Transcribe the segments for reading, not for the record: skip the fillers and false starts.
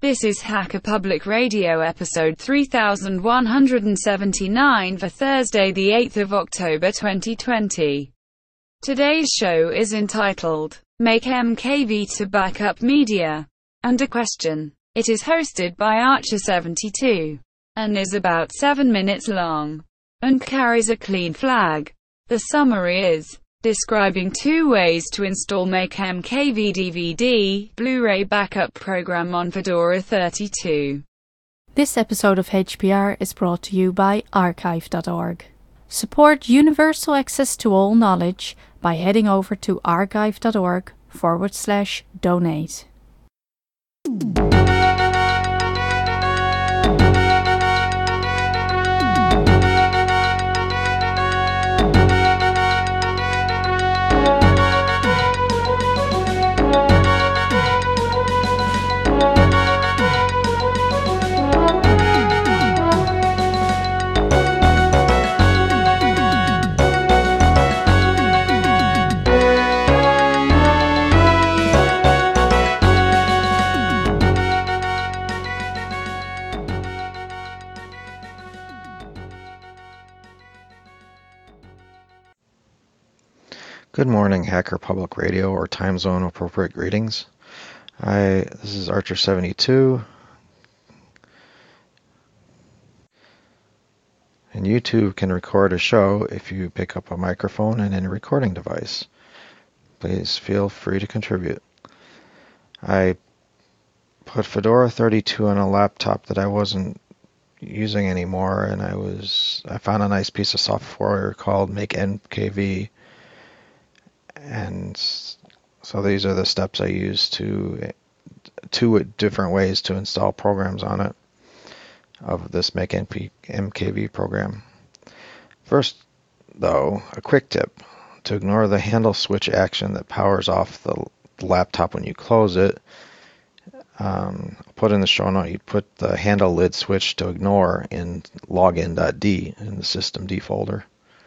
This is Hacker Public Radio episode 3179 for Thursday the 8th of October 2020. Today's show is entitled, Make MKV to Backup Media, and a question. It is hosted by Archer72, and is about 7 minutes long, and carries a clean flag. The summary is, describing 2 ways to install Make MKV DVD, Blu-ray backup program on Fedora 32. This episode of HPR is brought to you by archive.org. Support universal access to all knowledge by heading over to archive.org/donate. Good morning, Hacker Public Radio, or time zone appropriate greetings. This is Archer72, and YouTube can record a show if you pick up a microphone and any recording device. Please feel free to contribute. I put Fedora 32 on a laptop that I wasn't using anymore, and I found a nice piece of software called Make MKV. And so these are the steps I use two different ways to install programs on it of this Make MKV program. First, though, a quick tip to ignore the handle switch action that powers off the laptop when you close it. I'll put in the show note, you put the handle lid switch to ignore in login.d in the systemd folder.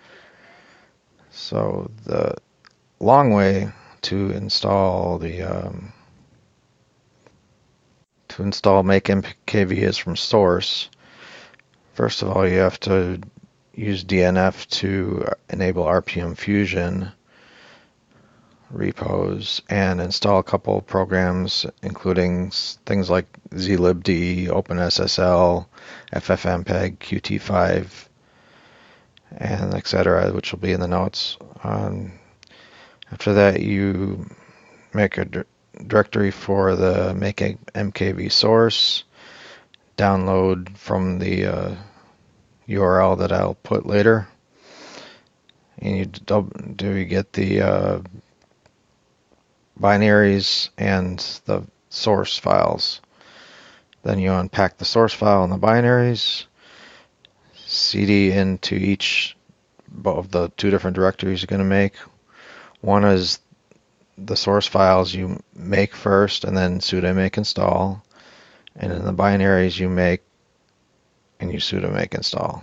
So the long way to install Make MKV is from source. First of all, you have to use DNF to enable RPM Fusion repos and install a couple of programs, including things like zlibd, OpenSSL, FFmpeg, Qt5, and etc., which will be in the notes. After that, you make a directory for the Make MKV source, download from the URL that I'll put later, and you get the binaries and the source files. Then you unpack the source file and the binaries, cd into each of the 2 different directories you're going to make. One is the source files you make first, and then sudo make install. And in the binaries you make and you sudo make install.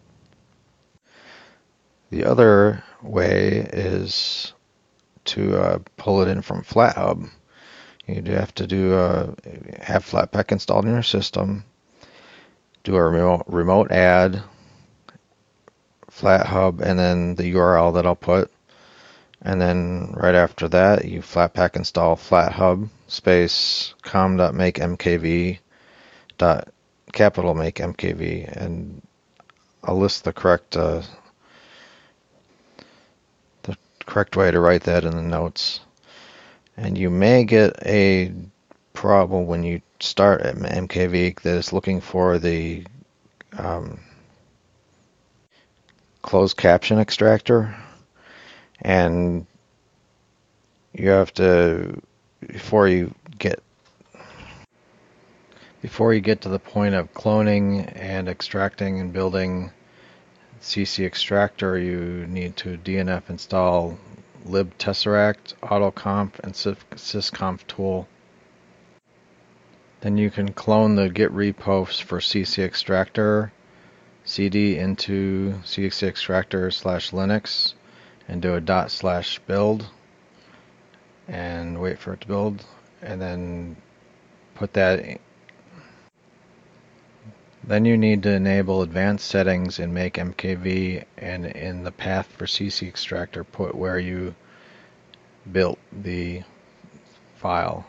The other way is to pull it in from FlatHub. You have to have Flatpak installed in your system. Do a remote add FlatHub, and then the URL that I'll put. And then right after that, you Flatpak install FlatHub space com.makemkv capital Make MKV, and I'll list the correct way to write that in the notes. And you may get a problem when you start at MKV that is looking for the closed caption extractor. And you have to, before you get to the point of cloning and extracting and building CC extractor, you need to DNF install libtesseract, autoconf, and sysconf tool. Then you can clone the git repos for CC extractor, cd into CC extractor /Linux, and do a /build and wait for it to build, and then put that Then you need to enable advanced settings in Make MKV, and in the path for CC extractor put where you built the file.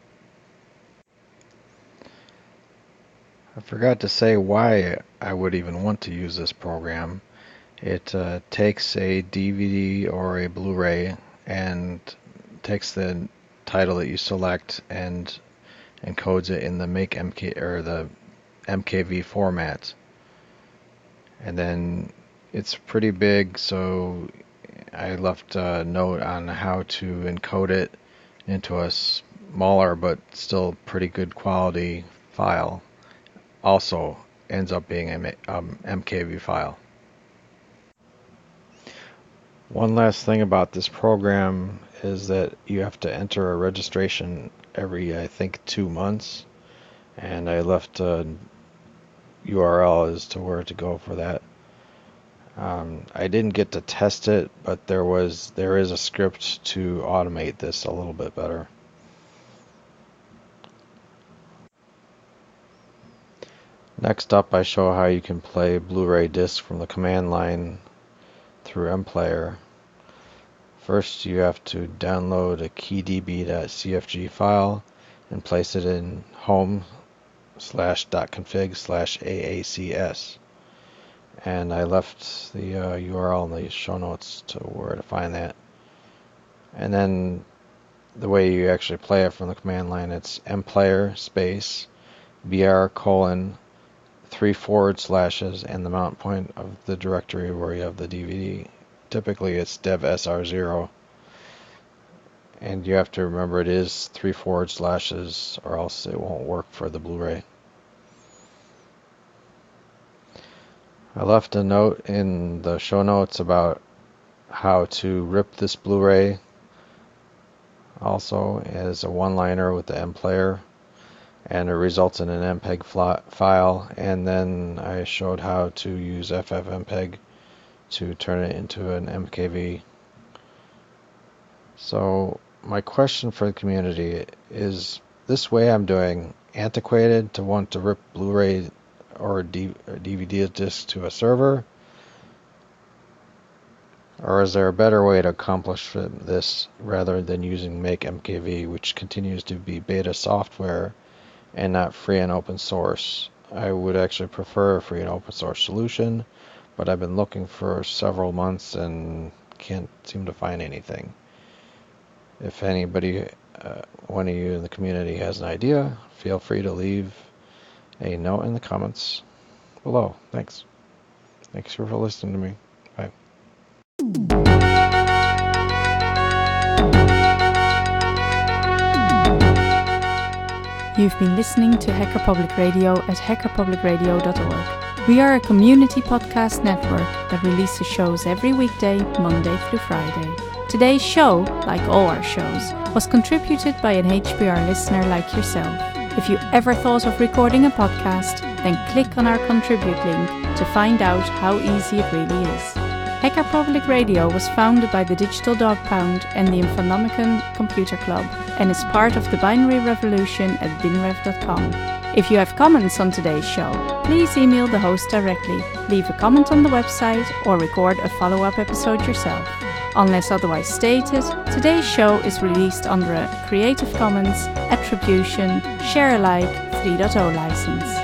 I forgot to say why I would even want to use this program. It takes a DVD or a Blu-ray and takes the title that you select and encodes it in the Make MK or the MKV format. And then it's pretty big, so I left a note on how to encode it into a smaller but still pretty good quality file. Also ends up being a MKV file. One last thing about this program is that you have to enter a registration every, I think, 2 months, and I left a URL as to where to go for that. I didn't get to test it, but there is a script to automate this a little bit better. Next up, I show how you can play Blu-ray disc from the command line through MPlayer. First, you have to download a keydb.cfg file and place it in home/.config/AACS. And I left the URL in the show notes to where to find that. And then the way you actually play it from the command line, it's mplayer space br:3/ and the mount point of the directory where you have the DVD. Typically it's devsr0, and you have to remember it is 3// or else it won't work for the Blu-ray. I left a note in the show notes about how to rip this Blu-ray, also as a one-liner with the MPlayer, and it results in an MPEG file, and then I showed how to use FFmpeg to turn it into an MKV. So my question for the community is this way I'm doing antiquated to want to rip Blu-ray or DVD disc to a server? Or is there a better way to accomplish this rather than using Make MKV, which continues to be beta software and not free and open source? I would actually prefer a free and open source solution, but I've been looking for several months and can't seem to find anything. If anybody, one of you in the community has an idea, feel free to leave a note in the comments below. Thanks for listening to me. Bye. You've been listening to Hacker Public Radio at hackerpublicradio.org. We are a community podcast network that releases shows every weekday, Monday through Friday. Today's show, like all our shows, was contributed by an HPR listener like yourself. If you ever thought of recording a podcast, then click on our contribute link to find out how easy it really is. Hacker Public Radio was founded by the Digital Dog Pound and the Infonomicon Computer Club and is part of the binary revolution at binrev.com. If you have comments on today's show, please email the host directly, leave a comment on the website, or record a follow-up episode yourself. Unless otherwise stated, today's show is released under a Creative Commons Attribution Share Alike 3.0 license.